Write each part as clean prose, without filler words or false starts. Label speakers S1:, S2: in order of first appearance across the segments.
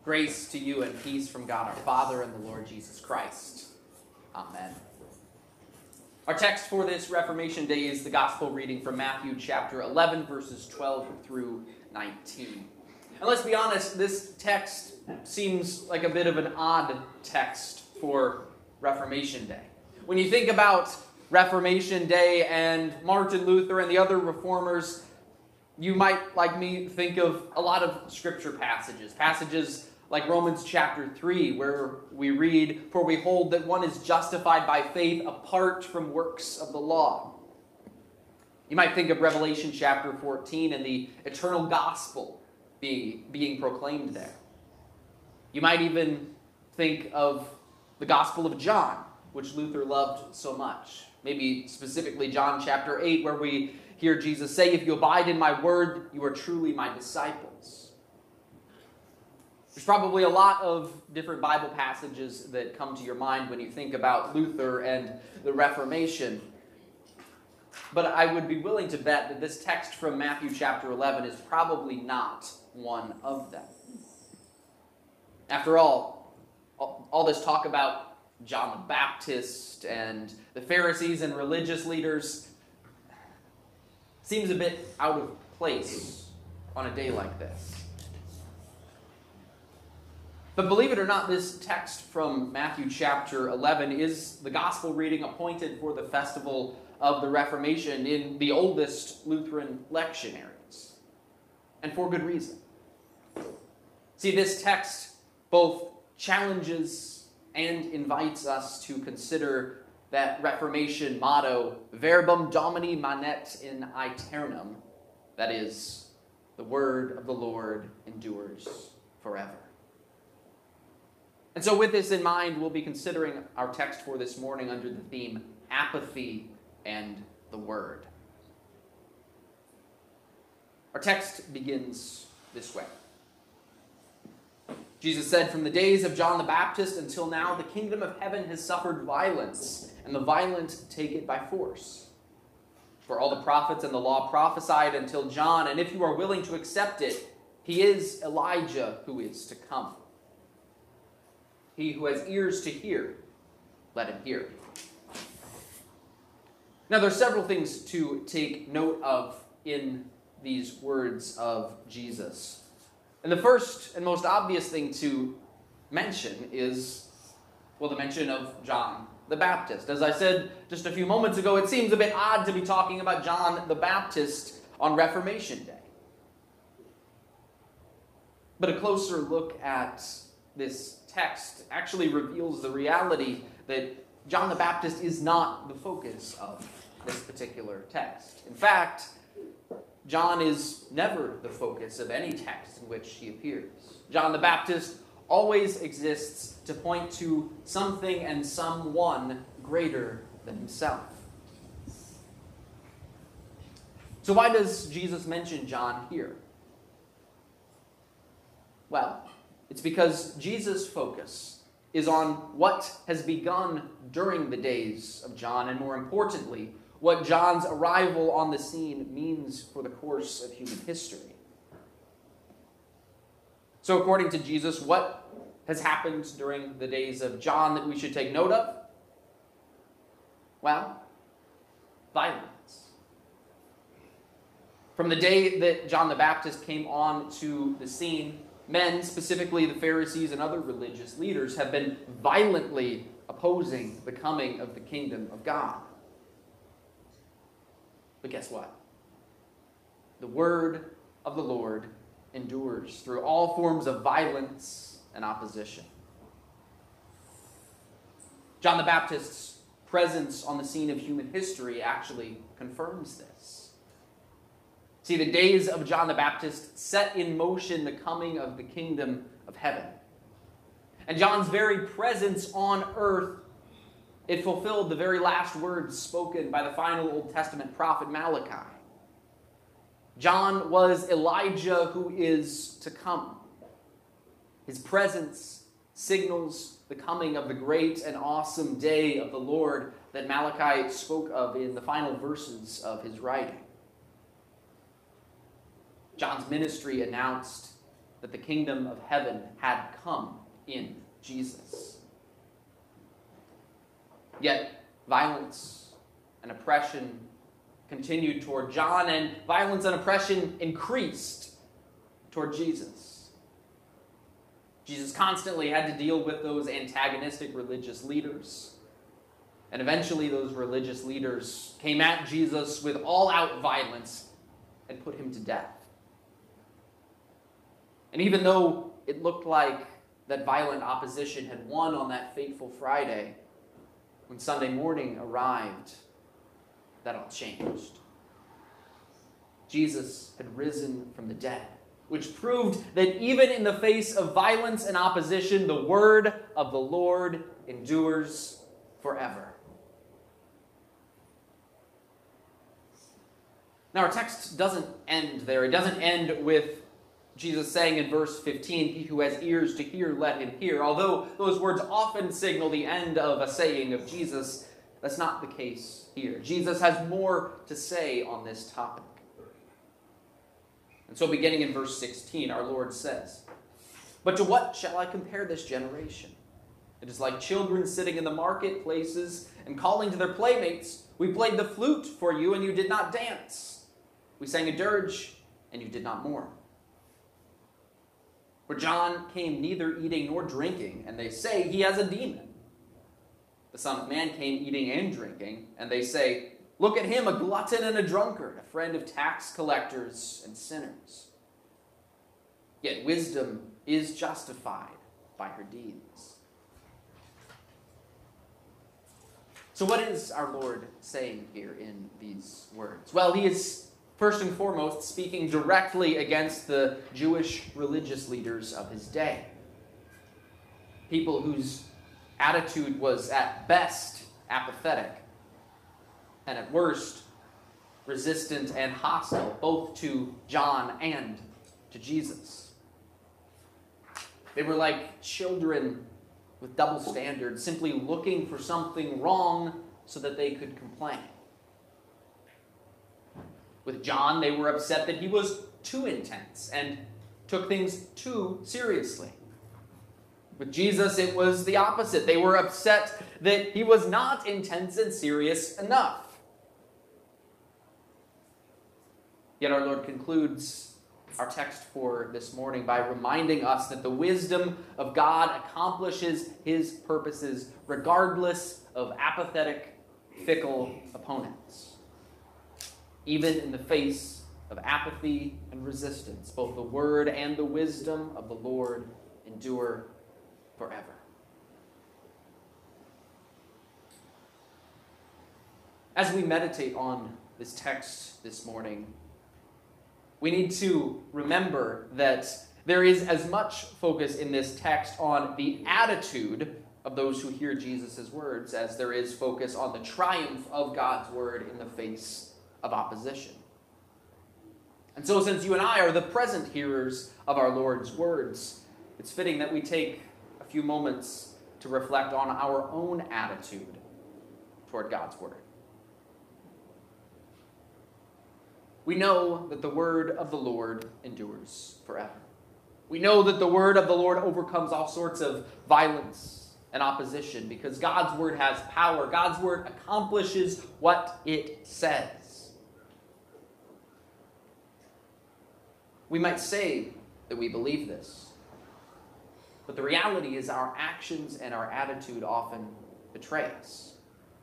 S1: Grace to you and peace from God our Father and the Lord Jesus Christ. Amen. Our text for this Reformation Day is the Gospel reading from Matthew chapter 11, verses 12 through 19. And let's be honest, this text seems like a bit of an odd text for Reformation Day. When you think about Reformation Day and Martin Luther and the other reformers, you might, like me, think of a lot of scripture passages like Romans chapter 3, where we read, "For we hold that one is justified by faith apart from works of the law." You might think of Revelation chapter 14 and the eternal gospel being proclaimed there. You might even think of the Gospel of John, which Luther loved so much. Maybe specifically John chapter 8, where we hear Jesus say, "If you abide in my word, you are truly my disciples." There's probably a lot of different Bible passages that come to your mind when you think about Luther and the Reformation. But I would be willing to bet that this text from Matthew chapter 11 is probably not one of them. After all this talk about John the Baptist and the Pharisees and religious leaders seems a bit out of place on a day like this. But believe it or not, this text from Matthew chapter 11 is the gospel reading appointed for the festival of the Reformation in the oldest Lutheran lectionaries. And for good reason. See, this text both challenges and invites us to consider that Reformation motto, Verbum Domini manet in aeternum, that is, the word of the Lord endures forever. And so with this in mind, we'll be considering our text for this morning under the theme, Apathy and the Word. Our text begins this way. Jesus said, "From the days of John the Baptist until now, the kingdom of heaven has suffered violence, and the violent take it by force. For all the prophets and the law prophesied until John, and if you are willing to accept it, he is Elijah who is to come. He who has ears to hear, let him hear." Now, there are several things to take note of in these words of Jesus. And the first and most obvious thing to mention is, well, the mention of John the Baptist. As I said just a few moments ago, it seems a bit odd to be talking about John the Baptist on Reformation Day. But a closer look at this text actually reveals the reality that John the Baptist is not the focus of this particular text. In fact, John is never the focus of any text in which he appears. John the Baptist always exists to point to something and someone greater than himself. So why does Jesus mention John here? Well, it's because Jesus' focus is on what has begun during the days of John, and more importantly, what John's arrival on the scene means for the course of human history. So according to Jesus, what has happened during the days of John that we should take note of? Well, violence. From the day that John the Baptist came on to the scene, men, specifically the Pharisees and other religious leaders, have been violently opposing the coming of the kingdom of God. But guess what? The word of the Lord endures through all forms of violence and opposition. John the Baptist's presence on the scene of human history actually confirms this. See, the days of John the Baptist set in motion the coming of the kingdom of heaven. And John's very presence on earth, it fulfilled the very last words spoken by the final Old Testament prophet Malachi. John was Elijah who is to come. His presence signals the coming of the great and awesome day of the Lord that Malachi spoke of in the final verses of his writing. John's ministry announced that the kingdom of heaven had come in Jesus. Yet violence and oppression continued toward John, and violence and oppression increased toward Jesus. Jesus constantly had to deal with those antagonistic religious leaders. And eventually those religious leaders came at Jesus with all-out violence and put him to death. And even though it looked like that violent opposition had won on that fateful Friday, when Sunday morning arrived, that all changed. Jesus had risen from the dead, which proved that even in the face of violence and opposition, the word of the Lord endures forever. Now, our text doesn't end there. It doesn't end with Jesus saying in verse 15, "He who has ears to hear, let him hear." Although those words often signal the end of a saying of Jesus, that's not the case here. Jesus has more to say on this topic. And so beginning in verse 16, our Lord says, "But to what shall I compare this generation? It is like children sitting in the marketplaces and calling to their playmates, 'We played the flute for you, and you did not dance. We sang a dirge, and you did not mourn.' For John came neither eating nor drinking, and they say he has a demon. The Son of Man came eating and drinking, and they say, 'Look at him, a glutton and a drunkard, a friend of tax collectors and sinners.' Yet wisdom is justified by her deeds." So what is our Lord saying here in these words? Well, he is first and foremost speaking directly against the Jewish religious leaders of his day. People whose attitude was at best apathetic, and at worst resistant and hostile, both to John and to Jesus. They were like children with double standards, simply looking for something wrong so that they could complain. With John, they were upset that he was too intense and took things too seriously. With Jesus, it was the opposite. They were upset that he was not intense and serious enough. Yet our Lord concludes our text for this morning by reminding us that the wisdom of God accomplishes his purposes regardless of apathetic, fickle opponents. Even in the face of apathy and resistance, both the word and the wisdom of the Lord endure forever. As we meditate on this text this morning, we need to remember that there is as much focus in this text on the attitude of those who hear Jesus' words as there is focus on the triumph of God's word in the face of opposition. And so since you and I are the present hearers of our Lord's words, it's fitting that we take a few moments to reflect on our own attitude toward God's word. We know that the word of the Lord endures forever. We know that the word of the Lord overcomes all sorts of violence and opposition because God's word has power. God's word accomplishes what it says. We might say that we believe this, but the reality is our actions and our attitude often betray us.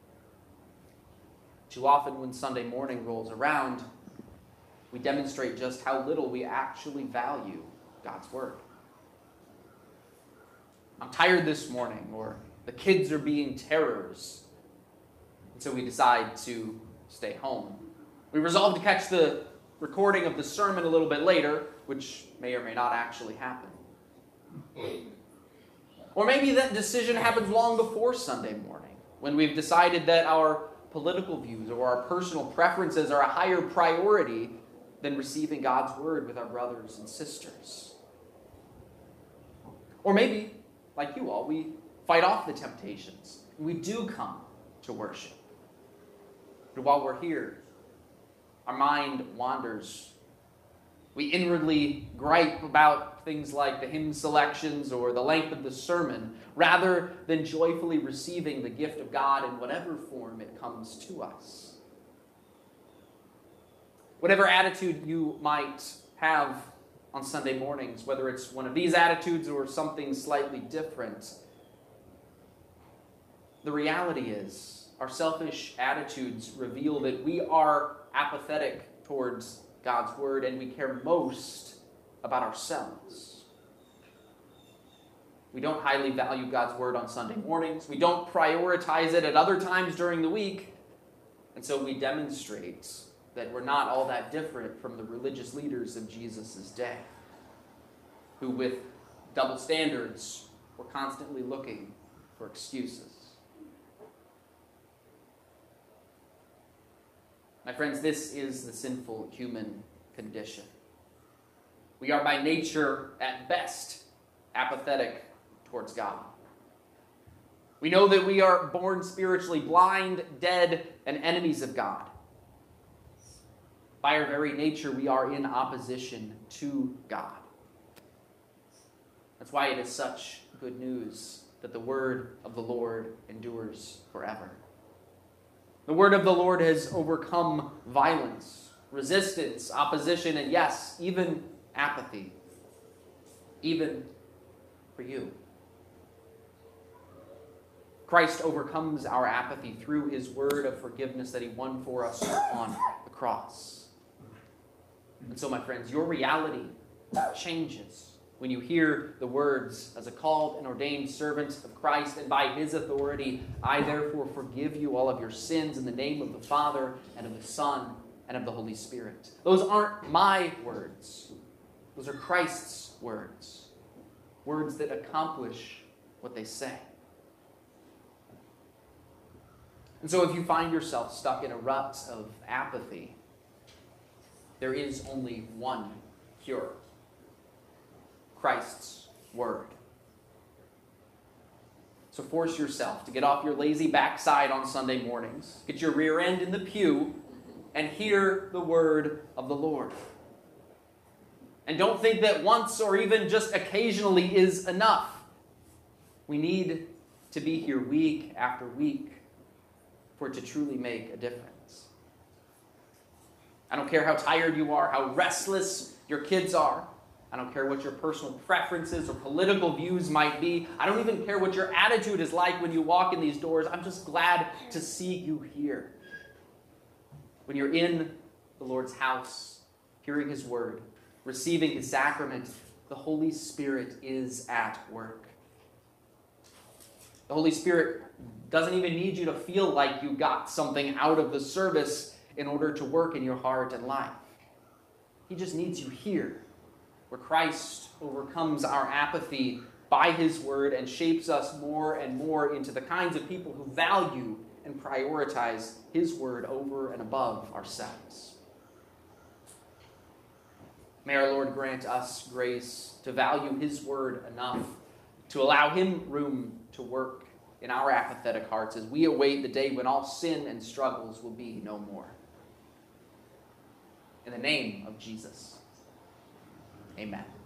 S1: Too often when Sunday morning rolls around, we demonstrate just how little we actually value God's word. I'm tired this morning, or the kids are being terrors, and so we decide to stay home. We resolve to catch the recording of the sermon a little bit later, which may or may not actually happen. Or maybe that decision happens long before Sunday morning, when we've decided that our political views or our personal preferences are a higher priority than receiving God's word with our brothers and sisters. Or maybe, like you all, we fight off the temptations. We do come to worship. But while we're here, our mind wanders We inwardly gripe about things like the hymn selections or the length of the sermon, rather than joyfully receiving the gift of God in whatever form it comes to us. Whatever attitude you might have on Sunday mornings, whether it's one of these attitudes or something slightly different, the reality is our selfish attitudes reveal that we are apathetic towards God's word and we care most about ourselves. We don't highly value God's word on Sunday mornings. We don't prioritize it at other times during the week. And so we demonstrate that we're not all that different from the religious leaders of Jesus' day, who with double standards were constantly looking for excuses. My friends, this is the sinful human condition. We are by nature, at best, apathetic towards God. We know that we are born spiritually blind, dead, and enemies of God. By our very nature, we are in opposition to God. That's why it is such good news that the word of the Lord endures forever. The word of the Lord has overcome violence, resistance, opposition, and yes, even apathy. Even for you. Christ overcomes our apathy through his word of forgiveness that he won for us on the cross. And so, my friends, your reality changes when you hear the words, as a called and ordained servant of Christ, and by his authority, I therefore forgive you all of your sins in the name of the Father, and of the Son, and of the Holy Spirit. Those aren't my words. Those are Christ's words. Words that accomplish what they say. And so if you find yourself stuck in a rut of apathy, there is only one cure. Christ's word. So force yourself to get off your lazy backside on Sunday mornings, get your rear end in the pew, and hear the word of the Lord. And don't think that once or even just occasionally is enough. We need to be here week after week for it to truly make a difference. I don't care how tired you are, how restless your kids are. I don't care what your personal preferences or political views might be. I don't even care what your attitude is like when you walk in these doors. I'm just glad to see you here. When you're in the Lord's house, hearing his word, receiving his sacrament, the Holy Spirit is at work. The Holy Spirit doesn't even need you to feel like you got something out of the service in order to work in your heart and life. He just needs you here, where Christ overcomes our apathy by his word and shapes us more and more into the kinds of people who value and prioritize his word over and above ourselves. May our Lord grant us grace to value his word enough to allow him room to work in our apathetic hearts as we await the day when all sin and struggles will be no more. In the name of Jesus, amen.